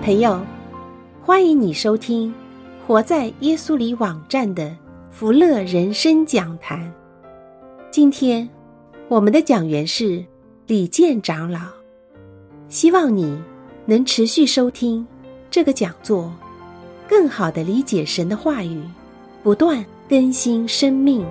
朋友，欢迎你收听活在耶稣里网站的福乐人生讲坛。今天我们的讲员是李健长老，希望你能持续收听这个讲座，更好地理解神的话语，不断更新生命。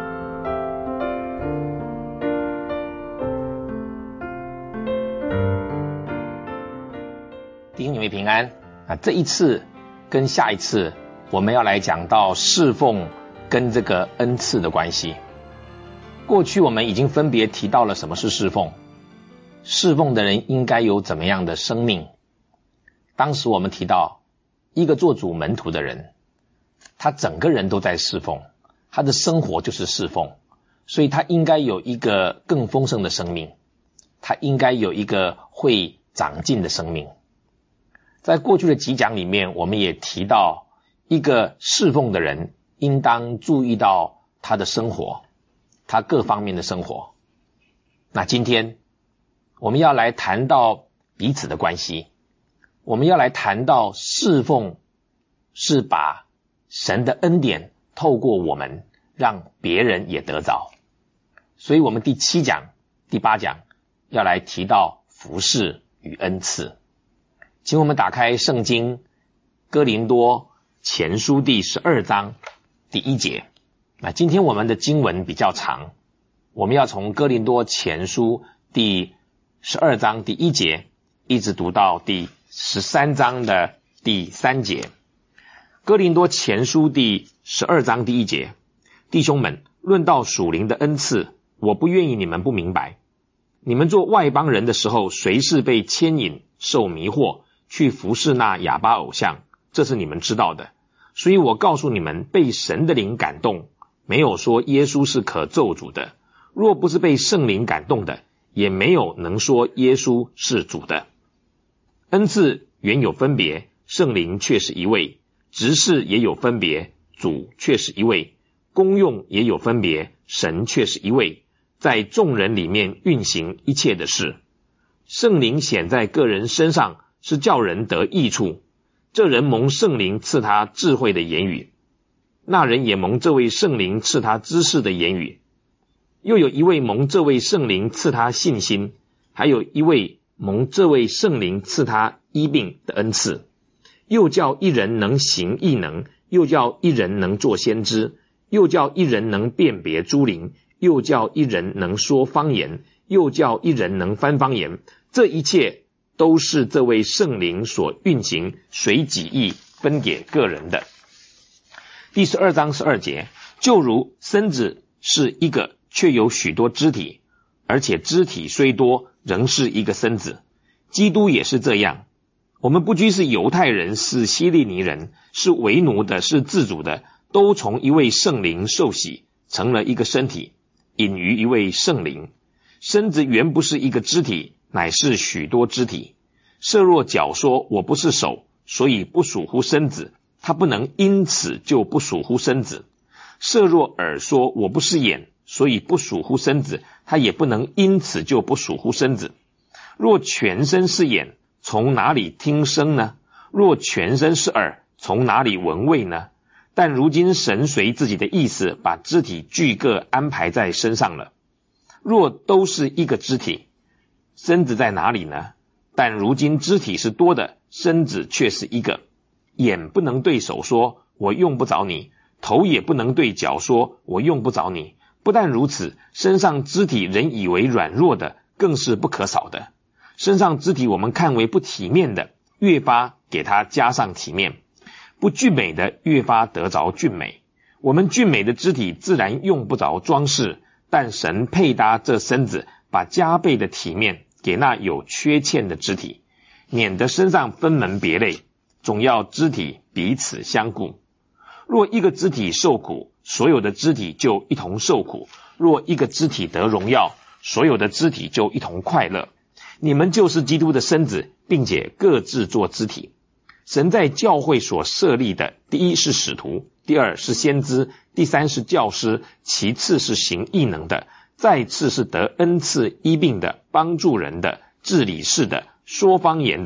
弟兄姊妹平安这一次跟下一次我们要来讲到侍奉跟这个恩赐的关系。过去我们已经分别提到了什么是侍奉，侍奉的人应该有怎么样的生命。当时我们提到一个做主门徒的人，他整个人都在侍奉，他的生活就是侍奉，所以他应该有一个更丰盛的生命，他应该有一个会长进的生命。在过去的几讲里面，我们也提到一个侍奉的人应当注意到他的生活，他各方面的生活。那今天我们要来谈到彼此的关系，我们要来谈到侍奉是把神的恩典透过我们让别人也得着。所以我们第7讲第8讲要来提到服事与恩赐。请我们打开圣经哥林多前书第12章第1节。那今天我们的经文比较长，我们要从哥林多前书第12章第1节一直读到第13章的第3节。哥林多前书第12章第1节，弟兄们，论到属灵的恩赐，我不愿意你们不明白。你们做外邦人的时候，谁是被牵引受迷惑去服侍那哑巴偶像，这是你们知道的。所以我告诉你们，被神的灵感动，没有说耶稣是可咒诅的，若不是被圣灵感动的，也没有能说耶稣是主的。恩赐原有分别，圣灵却是一位；执事也有分别，主却是一位；功用也有分别，神却是一位，在众人里面运行一切的事。圣灵显在个人身上，是叫人得益处。这人蒙圣灵赐他智慧的言语，那人也蒙这位圣灵赐他知识的言语。又有一位蒙这位圣灵赐他信心，还有一位蒙这位圣灵赐他医病的恩赐。又叫一人能行异能，又叫一人能做先知，又叫一人能辨别诸灵，又叫一人能说方言，又叫一人能翻方言。这一切都是这位圣灵所运行，随己意分给个人的。第12章12节，就如身子是一个，却有许多肢体，而且肢体虽多，仍是一个身子。基督也是这样。我们不拘是犹太人，是希利尼人，是为奴的，是自主的，都从一位圣灵受洗，成了一个身体，隐于一位圣灵。身子原不是一个肢体，乃是许多肢体。设若脚说我不是手，所以不属乎身子，他不能因此就不属乎身子。设若耳说我不是眼，所以不属乎身子，他也不能因此就不属乎身子。若全身是眼，从哪里听声呢？若全身是耳，从哪里闻味呢？但如今神随自己的意思，把肢体俱各安排在身上了。若都是一个肢体，身子在哪里呢？但如今肢体是多的，身子却是一个。眼不能对手说我用不着你，头也不能对脚说我用不着你。不但如此，身上肢体人以为软弱的，更是不可少的。身上肢体我们看为不体面的，越发给它加上体面；不俊美的，越发得着俊美。我们俊美的肢体自然用不着装饰，但神配搭这身子，把加倍的体面给那有缺欠的肢体，免得身上分门别类，总要肢体彼此相顾。若一个肢体受苦，所有的肢体就一同受苦；若一个肢体得荣耀，所有的肢体就一同快乐。你们就是基督的身子，并且各自做肢体。神在教会所设立的，第一是使徒，第二是先知，第三是教师，其次是行异能的，再次是得恩赐医病的，帮助人的，治理事的，说方言的，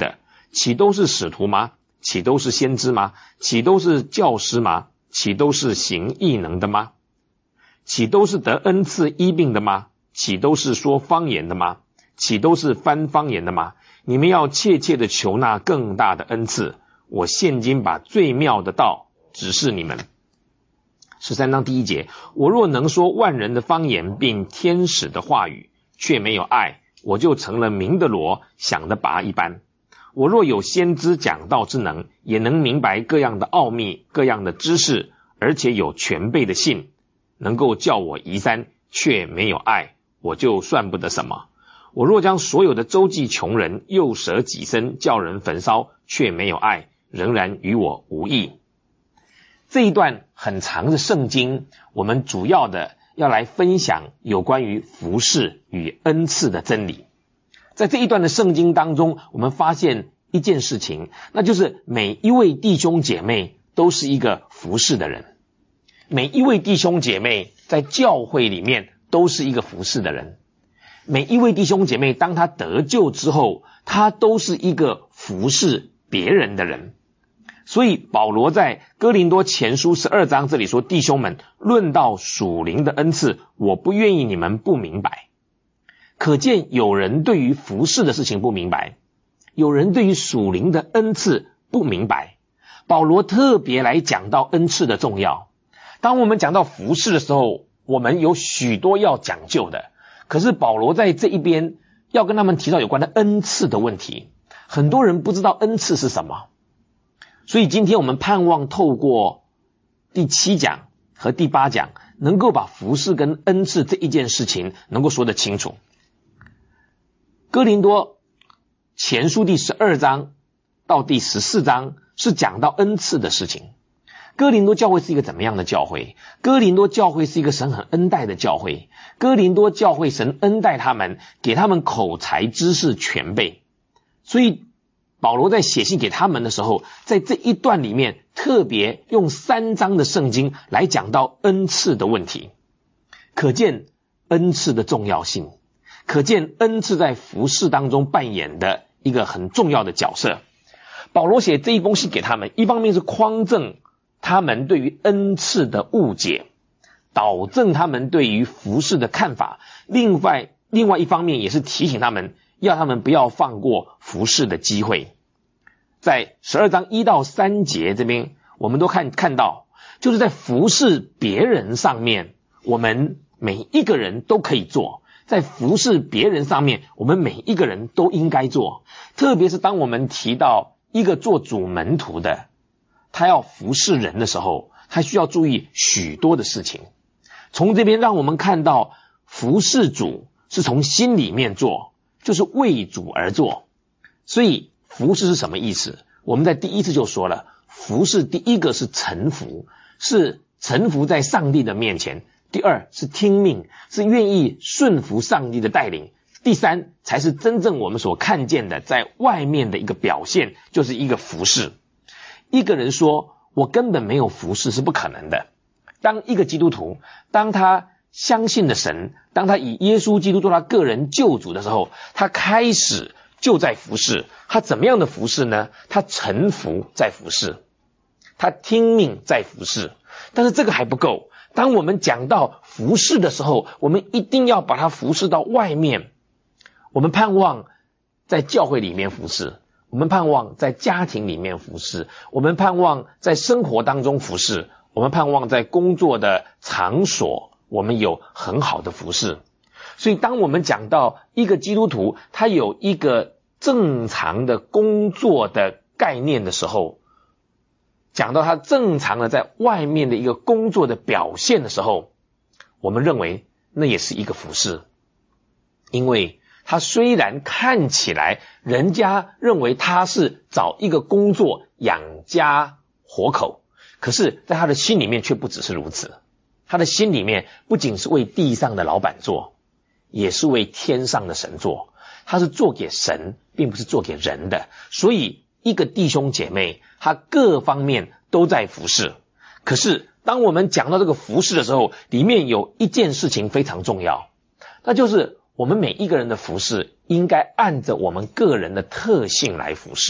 岂都是使徒吗？岂都是先知吗？岂都是教师吗？岂都是行异能的吗？岂都是得恩赐医病的吗？岂都是说方言的吗？岂都是翻方言的吗？你们要切切的求那更大的恩赐。我现今把最妙的道指示你们。13章第1节，我若能说万人的方言并天使的话语，却没有爱，我就成了鸣的锣，响的钹一般。我若有先知讲道之能，也能明白各样的奥秘，各样的知识，而且有全备的信，能够叫我移山，却没有爱，我就算不得什么。我若将所有的周济穷人，又舍己身叫人焚烧，却没有爱，仍然与我无益。这一段很长的圣经，我们主要的要来分享有关于服事与恩赐的真理。在这一段的圣经当中，我们发现一件事情，那就是每一位弟兄姐妹都是一个服事的人。每一位弟兄姐妹在教会里面都是一个服事的人。每一位弟兄姐妹当他得救之后，他都是一个服事别人的人。所以保罗在哥林多前书12章这里说，弟兄们，论到属灵的恩赐，我不愿意你们不明白。可见有人对于服事的事情不明白，有人对于属灵的恩赐不明白。保罗特别来讲到恩赐的重要。当我们讲到服事的时候，我们有许多要讲究的，可是保罗在这一边要跟他们提到有关的恩赐的问题。很多人不知道恩赐是什么，所以今天我们盼望透过第7讲和第8讲，能够把服事跟恩赐这一件事情能够说得清楚。哥林多前书第12章到第14章是讲到恩赐的事情。哥林多教会是一个怎么样的教会？哥林多教会是一个神很恩待的教会。哥林多教会神恩待他们，给他们口才知识全备。所以保罗在写信给他们的时候，在这一段里面特别用3章的圣经来讲到恩赐的问题，可见恩赐的重要性，可见恩赐在服事当中扮演的一个很重要的角色。保罗写这一封信给他们，一方面是匡正他们对于恩赐的误解，导正他们对于服事的看法，另外一方面也是提醒他们，要他们不要放过服事的机会。在12章1到3节这边，我们都看到，就是在服事别人上面，我们每一个人都可以做。在服事别人上面，我们每一个人都应该做。特别是当我们提到一个做主门徒的，他要服事人的时候，他需要注意许多的事情。从这边让我们看到，服事主是从心里面做，就是为主而做。所以服事是什么意思？我们在第一次就说了，服事第一个是臣服，是臣服在上帝的面前；第二是听命，是愿意顺服上帝的带领；第三才是真正我们所看见的在外面的一个表现，就是一个服事。一个人说我根本没有服事是不可能的。当一个基督徒，当他相信了神，当他以耶稣基督做他个人救主的时候，他开始就在服事。他怎么样的服事呢？他臣服在服事，他听命在服事。但是这个还不够，当我们讲到服事的时候，我们一定要把它服事到外面。我们盼望在教会里面服事，我们盼望在家庭里面服事，我们盼望在生活当中服事，我们盼望在工作的场所我们有很好的服事。所以当我们讲到一个基督徒他有一个正常的工作的概念的时候，讲到他正常的在外面的一个工作的表现的时候，我们认为那也是一个服事。因为他虽然看起来人家认为他是找一个工作养家活口，可是在他的心里面却不只是如此。他的心里面不仅是为地上的老板做，也是为天上的神做。他是做给神，并不是做给人的。所以一个弟兄姐妹他各方面都在服事。可是当我们讲到这个服事的时候，里面有一件事情非常重要，那就是我们每一个人的服事应该按着我们个人的特性来服事。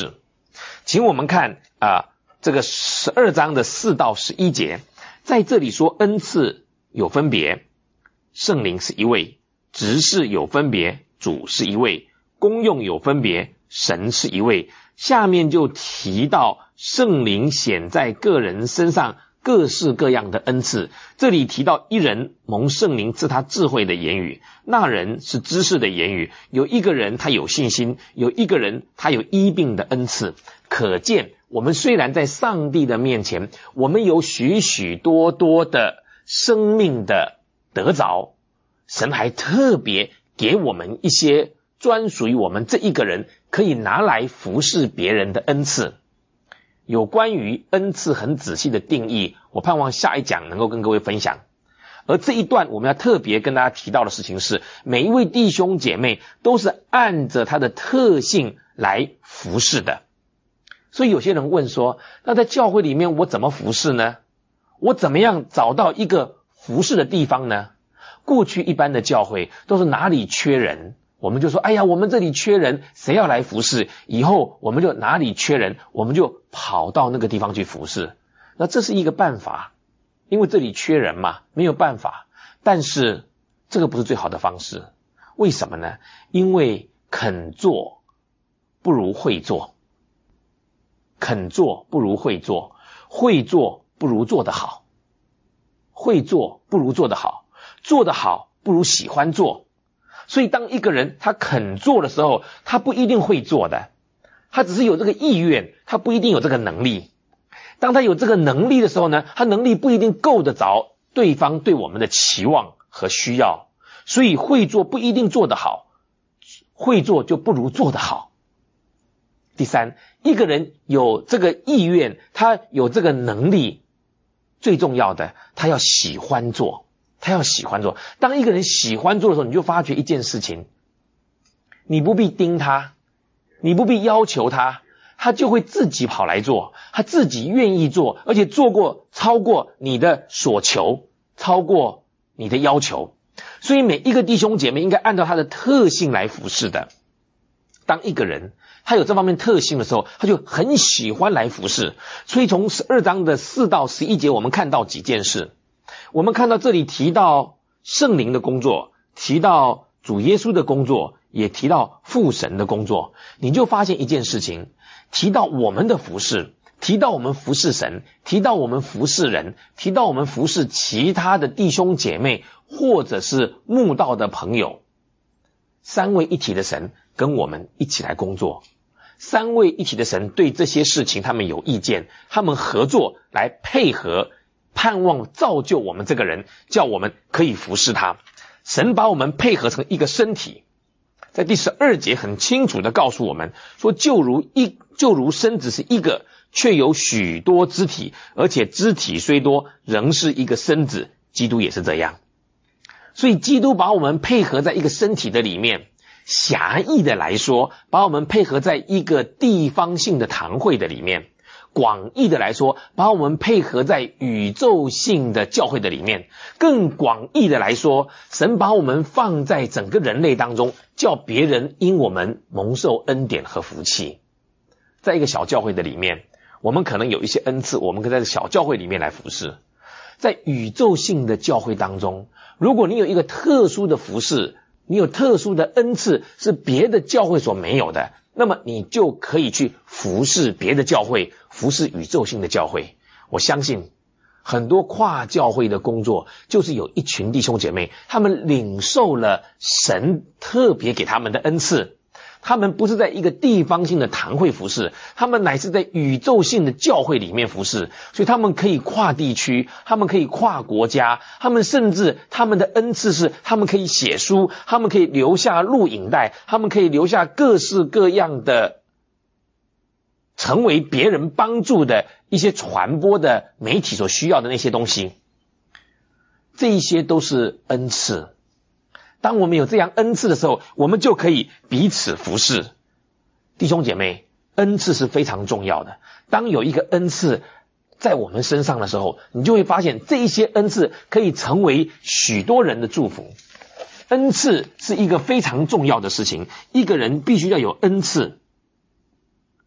请我们看这个12章的4到11节，在这里说恩赐有分别，圣灵是一位，执事有分别，主是一位，功用有分别，神是一位。下面就提到圣灵显在个人身上各式各样的恩赐，这里提到一人蒙圣灵赐他智慧的言语，那人是知识的言语，有一个人他有信心，有一个人他有医病的恩赐。可见我们虽然在上帝的面前，我们有许许多多的生命的得着，神还特别给我们一些专属于我们这一个人可以拿来服侍别人的恩赐。有关于恩赐很仔细的定义，我盼望下一讲能够跟各位分享。而这一段我们要特别跟大家提到的事情是，每一位弟兄姐妹都是按着他的特性来服侍的。所以有些人问说，那在教会里面我怎么服侍呢？我怎么样找到一个服侍的地方呢？过去一般的教会都是哪里缺人，我们就说，哎呀，我们这里缺人，谁要来服侍？以后我们就哪里缺人，我们就跑到那个地方去服侍。那这是一个办法，因为这里缺人嘛，没有办法。但是这个不是最好的方式。为什么呢？因为肯做不如会做，肯做不如会做，会做不如做得好，会做不如做得好，做得好不如喜欢做。所以当一个人他肯做的时候，他不一定会做的，他只是有这个意愿，他不一定有这个能力。当他有这个能力的时候呢，他能力不一定够得着对方对我们的期望和需要。所以会做不一定做得好，会做就不如做得好。第三，一个人有这个意愿，他有这个能力，最重要的，他要喜欢做。他要喜欢做。当一个人喜欢做的时候，你就发觉一件事情，你不必盯他，你不必要求他，他就会自己跑来做，他自己愿意做，而且做过超过你的所求，超过你的要求。所以每一个弟兄姐妹应该按照他的特性来服侍的。当一个人他有这方面特性的时候，他就很喜欢来服侍。所以从12章的4到11节，我们看到几件事。我们看到这里提到圣灵的工作，提到主耶稣的工作，也提到父神的工作。你就发现一件事情，提到我们的服侍，提到我们服侍神，提到我们服侍人，提到我们服侍其他的弟兄姐妹，或者是慕道的朋友。三位一体的神跟我们一起来工作，三位一体的神对这些事情他们有意见，他们合作来配合，盼望造就我们这个人，叫我们可以服侍他。神把我们配合成一个身体，在第12节很清楚地告诉我们说，就如身子是一个，却有许多肢体，而且肢体虽多，仍是一个身子，基督也是这样。所以基督把我们配合在一个身体的里面，狭义的来说，把我们配合在一个地方性的堂会的里面，广义的来说，把我们配合在宇宙性的教会的里面，更广义的来说，神把我们放在整个人类当中，叫别人因我们蒙受恩典和福气。在一个小教会的里面，我们可能有一些恩赐，我们可以在小教会里面来服侍。在宇宙性的教会当中，如果你有一个特殊的服侍，你有特殊的恩赐是别的教会所没有的，那么你就可以去服侍别的教会，服侍宇宙性的教会。我相信很多跨教会的工作，就是有一群弟兄姐妹，他们领受了神特别给他们的恩赐，他们不是在一个地方性的堂会服侍，他们乃是在宇宙性的教会里面服侍。所以他们可以跨地区，他们可以跨国家，他们甚至他们的恩赐是他们可以写书，他们可以留下录影带，他们可以留下各式各样的成为别人帮助的一些传播的媒体所需要的那些东西。这一些都是恩赐。当我们有这样恩赐的时候，我们就可以彼此服侍。弟兄姐妹，恩赐是非常重要的。当有一个恩赐在我们身上的时候，你就会发现这一些恩赐可以成为许多人的祝福。恩赐是一个非常重要的事情，一个人必须要有恩赐。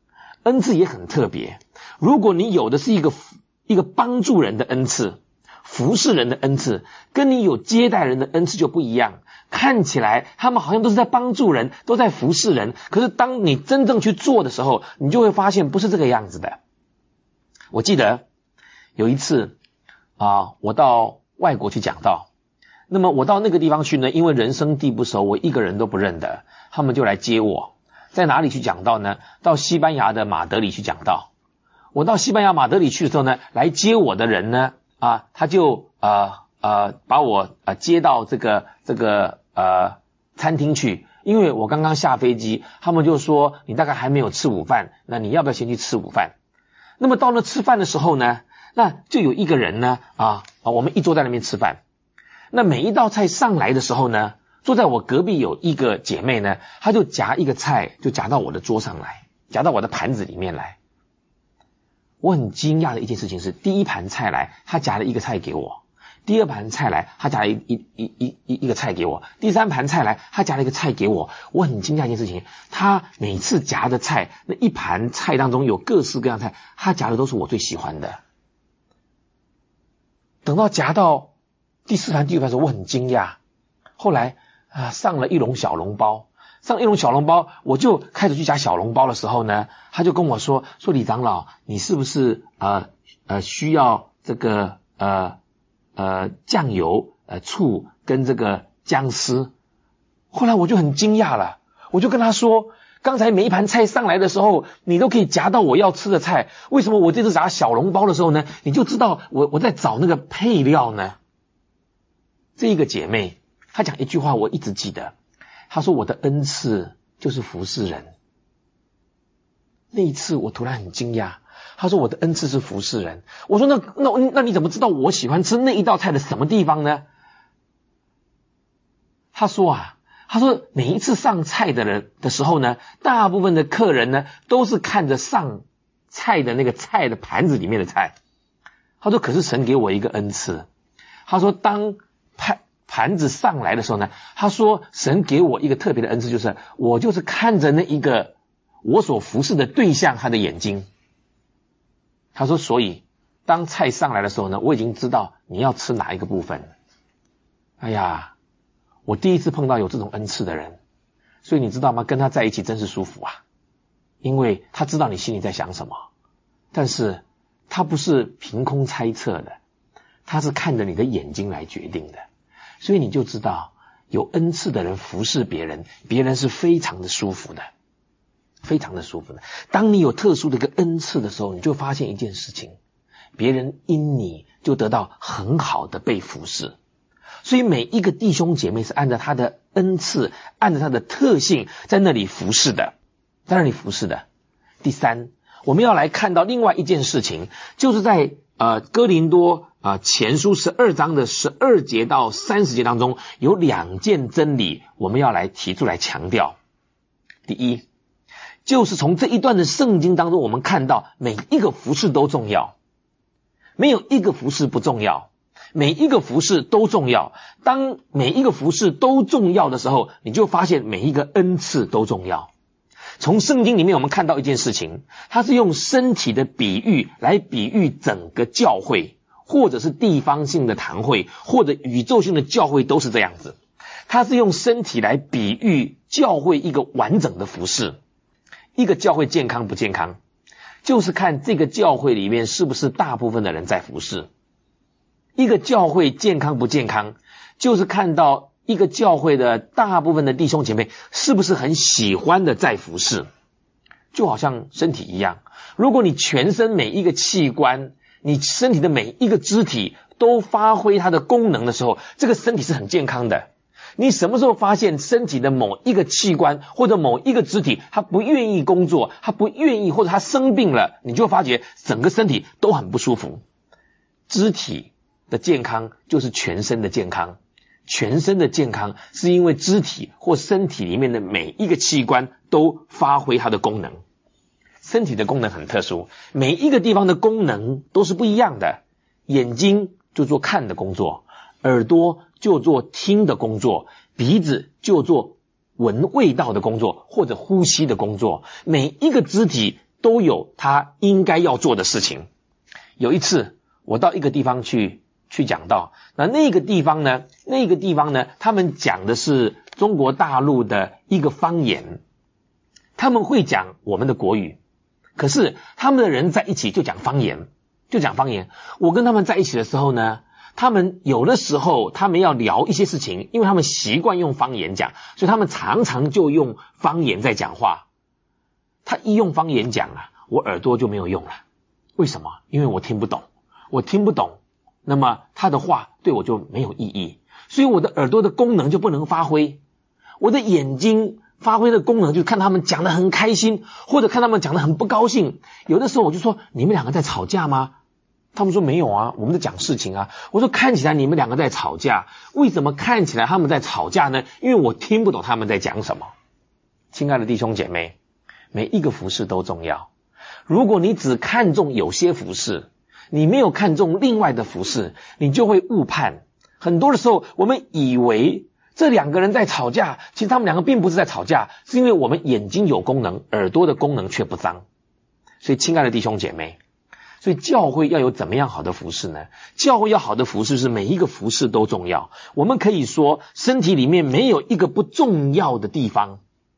恩赐也很特别。如果你有的是一个帮助人的恩赐，服侍人的恩赐，跟你有接待人的恩赐就不一样。看起来他们好像都是在帮助人，都在服侍人，可是当你真正去做的时候，你就会发现不是这个样子的。我记得有一次我到外国去讲道，那么我到那个地方去呢，因为人生地不熟，我一个人都不认得，他们就来接我。在哪里去讲道呢？到西班牙的马德里去讲道。我到西班牙马德里去的时候呢，来接我的人呢他就把我接到这个餐厅去，因为我刚刚下飞机，他们就说你大概还没有吃午饭，那你要不要先去吃午饭？那么到了吃饭的时候呢，那就有一个人呢我们一桌在那边吃饭，那每一道菜上来的时候呢，坐在我隔壁有一个姐妹呢，她就夹一个菜就夹到我的桌上来，夹到我的盘子里面来。我很惊讶的一件事情是，第一盘菜来，她夹了一个菜给我；第二盘菜来，她夹了一个菜给我；第三盘菜来，她夹了一个菜给我。我很惊讶一件事情，她每次夹的菜，那一盘菜当中有各式各样的菜，她夹的都是我最喜欢的。等到夹到第四盘第五盘的时候，我很惊讶。后来上了一笼小笼包，我就开始去夹小笼包的时候呢，他就跟我说李长老，你是不是需要这个酱油醋跟这个姜丝？后来我就很惊讶了，我就跟他说，刚才每一盘菜上来的时候，你都可以夹到我要吃的菜，为什么我这次夹小笼包的时候呢，你就知道我在找那个配料呢？这个姐妹她讲一句话我一直记得，她说我的恩赐就是服侍人。那一次我突然很惊讶，她说我的恩赐是服侍人。我说那你怎么知道我喜欢吃那一道菜的什么地方呢？她说每一次上菜的人的时候呢，大部分的客人呢都是看着上菜的那个菜的盘子里面的菜。她说可是神给我一个恩赐，她说当盘子上来的时候呢，她说神给我一个特别的恩赐，就是我就是看着那一个我所服侍的对象他的眼睛。她说所以当菜上来的时候呢，我已经知道你要吃哪一个部分。哎呀，我第一次碰到有这种恩赐的人，所以你知道吗？跟他在一起真是舒服啊，因为他知道你心里在想什么，但是他不是凭空猜测的，他是看着你的眼睛来决定的。所以你就知道有恩赐的人服侍别人，别人是非常的舒服的，非常的舒服的。当你有特殊的一个恩赐的时候，你就发现一件事情，别人因你就得到很好的被服侍。所以每一个弟兄姐妹是按照他的恩赐，按照他的特性在那里服侍的，在那里服侍的。第三，我们要来看到另外一件事情，就是在哥林多前书12章的12节到30节当中，有两件真理我们要来提出来强调。第一，就是从这一段的圣经当中，我们看到每一个服事都重要，没有一个服事不重要，每一个服事都重要。当每一个服事都重要的时候，你就发现每一个恩赐都重要。从圣经里面我们看到一件事情，它是用身体的比喻来比喻整个教会，或者是地方性的堂会，或者宇宙性的教会，都是这样子。它是用身体来比喻教会一个完整的服事。一个教会健康不健康，就是看这个教会里面是不是大部分的人在服事。一个教会健康不健康，就是看到一个教会的大部分的弟兄姐妹是不是很喜欢的在服事。就好像身体一样，如果你全身每一个器官，你身体的每一个肢体都发挥它的功能的时候，这个身体是很健康的。你什么时候发现身体的某一个器官或者某一个肢体它不愿意工作，它不愿意，或者它生病了，你就发觉整个身体都很不舒服。肢体的健康就是全身的健康，全身的健康是因为肢体或身体里面的每一个器官都发挥它的功能。身体的功能很特殊，每一个地方的功能都是不一样的。眼睛就做看的工作，耳朵就做听的工作，鼻子就做闻味道的工作，或者呼吸的工作。每一个肢体都有他应该要做的事情。有一次我到一个地方去讲道，那个地方呢，他们讲的是中国大陆的一个方言，他们会讲我们的国语，可是他们的人在一起就讲方言。我跟他们在一起的时候呢，他们有的时候他们要聊一些事情，因为他们习惯用方言讲，所以他们常常就用方言在讲话。他一用方言讲啊，我耳朵就没有用了。为什么？因为我听不懂，那么他的话对我就没有意义，所以我的耳朵的功能就不能发挥。我的眼睛发挥的功能就是看他们讲得很开心，或者看他们讲得很不高兴。有的时候我就说，你们两个在吵架吗？他们说没有啊，我们在讲事情啊。我说看起来你们两个在吵架，为什么看起来他们在吵架呢？因为我听不懂他们在讲什么。亲爱的弟兄姐妹，每一个服事都重要。如果你只看重有些服事，你没有看重另外的服事，你就会误判。很多的时候我们以为这两个人在吵架，其实他们两个并不是在吵架，是因为我们眼睛有功能，耳朵的功能却不脏。所以亲爱的弟兄姐妹，所以教会要有怎么样好的服事呢？教会要好的服事是每一个服事都重要。我们可以说身体里面没有一个不重要的地方，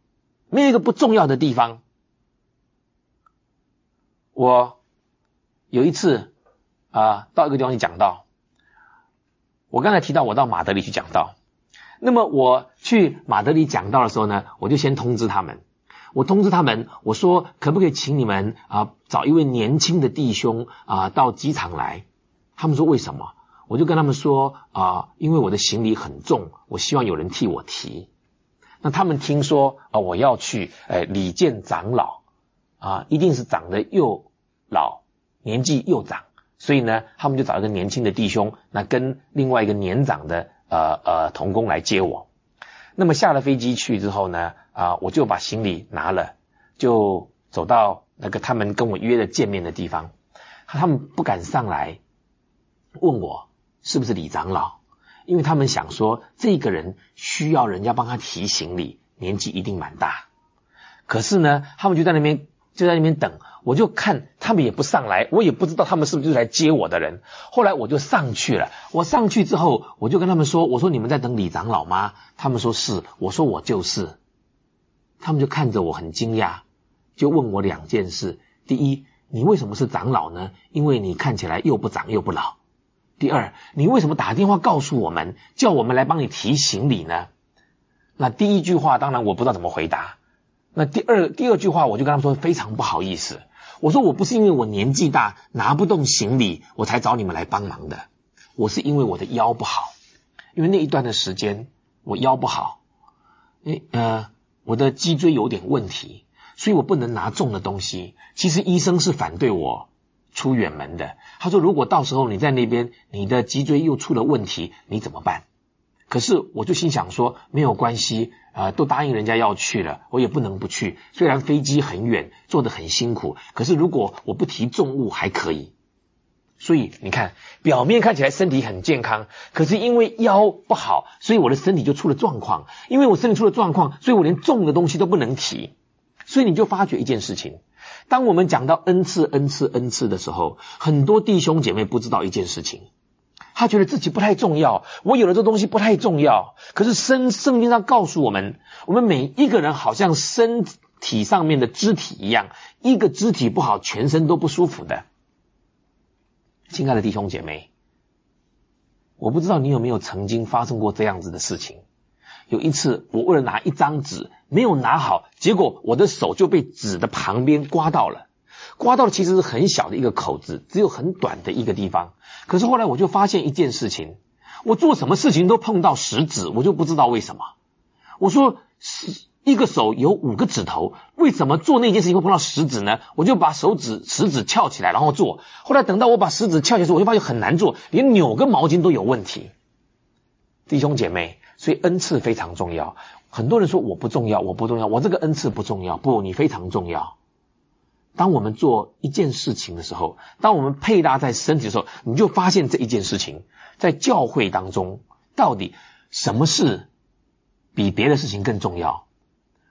我有一次到一个地方去讲道，我刚才提到我到马德里去讲道，那么我去马德里讲道的时候呢，我就先通知他们，我说可不可以请你们找一位年轻的弟兄到机场来。他们说为什么？我就跟他们说因为我的行李很重，我希望有人替我提。那他们听说我要去礼见长老一定是长得又老年纪又长，所以呢他们就找一个年轻的弟兄，那跟另外一个年长的同工来接我。那么下了飞机去之后呢我就把行李拿了，就走到那个他们跟我约的见面的地方。他们不敢上来问我是不是李长老，因为他们想说这个人需要人家帮他提行李，年纪一定蛮大。可是呢他们就在那边等，我就看他们也不上来，我也不知道他们是不是就是来接我的人。后来我就上去了，我上去之后我就跟他们说，我说你们在等李长老吗？他们说是，我说我就是。他们就看着我很惊讶，就问我两件事。第一，你为什么是长老呢？因为你看起来又不长又不老。第二，你为什么打电话告诉我们，叫我们来帮你提行李呢？那第一句话当然我不知道怎么回答。那第二句话我就跟他们说非常不好意思，我说我不是因为我年纪大拿不动行李我才找你们来帮忙的，我是因为我的腰不好，因为那一段的时间我腰不好，我的脊椎有点问题，所以我不能拿重的东西。其实医生是反对我出远门的，他说如果到时候你在那边你的脊椎又出了问题你怎么办？可是我就心想说没有关系都答应人家要去了，我也不能不去。虽然飞机很远，坐得很辛苦，可是如果我不提重物还可以。所以你看表面看起来身体很健康，可是因为腰不好，所以我的身体就出了状况。因为我身体出了状况，所以我连重的东西都不能提。所以你就发觉一件事情，当我们讲到恩赐的时候，很多弟兄姐妹不知道一件事情，他觉得自己不太重要，我有了这东西不太重要。可是圣经上告诉我们，我们每一个人好像身体上面的肢体一样，一个肢体不好，全身都不舒服的。亲爱的弟兄姐妹，我不知道你有没有曾经发生过这样子的事情。有一次我为了拿一张纸没有拿好，结果我的手就被纸的旁边刮到了其实是很小的一个口子，只有很短的一个地方。可是后来我就发现一件事情，我做什么事情都碰到食指，我就不知道为什么。我说一个手有5个指头，为什么做那件事情会碰到食指呢？我就把食指翘起来然后做。后来等到我把食指翘起来的时候，我就发现很难做，连扭个毛巾都有问题。弟兄姐妹，所以恩赐非常重要。很多人说我不重要，我这个恩赐不重要。不，你非常重要。当我们做一件事情的时候，当我们配搭在身体的时候，你就发现这一件事情在教会当中到底什么事比别的事情更重要。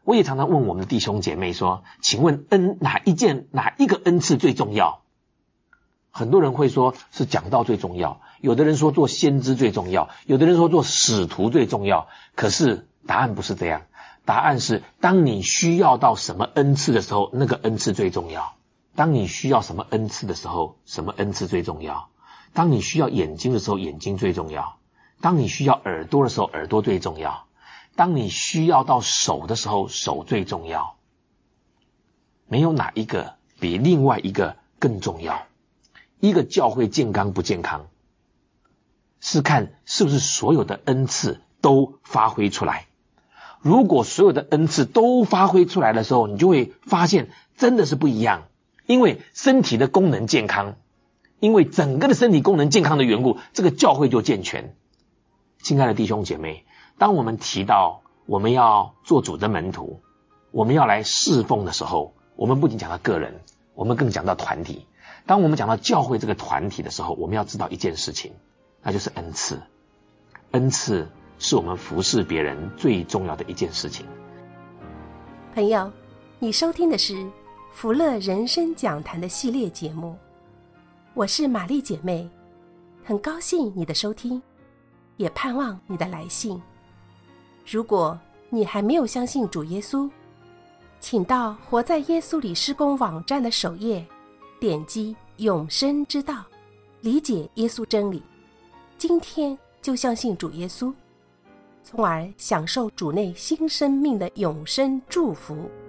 我也常常问我们的弟兄姐妹说，请问哪一个恩赐最重要？很多人会说是讲道最重要，有的人说做先知最重要，有的人说做使徒最重要。可是答案不是这样，答案是当你需要到什么恩赐的时候，那个恩赐最重要。当你需要什么恩赐的时候，什么恩赐最重要。当你需要眼睛的时候，眼睛最重要。当你需要耳朵的时候，耳朵最重要。当你需要到手的时候，手最重要。没有哪一个比另外一个更重要。一个教会健康不健康，是看是不是所有的恩赐都发挥出来。如果所有的恩赐都发挥出来的时候，你就会发现真的是不一样。因为身体的功能健康，因为整个的身体功能健康的缘故，这个教会就健全。亲爱的弟兄姐妹，当我们提到我们要做主的门徒，我们要来侍奉的时候，我们不仅讲到个人，我们更讲到团体。当我们讲到教会这个团体的时候，我们要知道一件事情，那就是恩赐。恩赐是我们服侍别人最重要的一件事情。 朋友，你收听的是福乐人生讲坛的系列节目，我是玛丽姐妹，很高兴你的收听，也盼望你的来信。如果你还没有相信主耶稣，请到活在耶稣里施工网站的首页，点击永生之道，理解耶稣真理，今天就相信主耶稣，从而享受主内新生命的永生祝福。